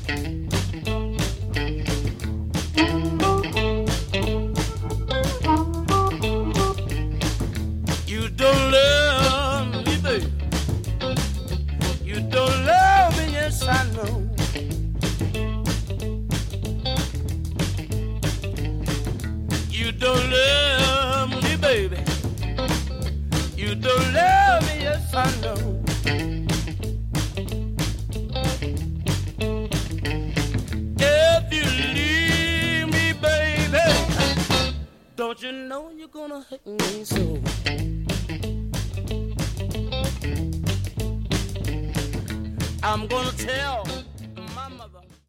You don't love me, baby. You don't love me, yes I know. You don't love me, baby. You don't love me, yes I know. If you leave me, baby, don't you know you're gonna hurt me so? I'm gonna tell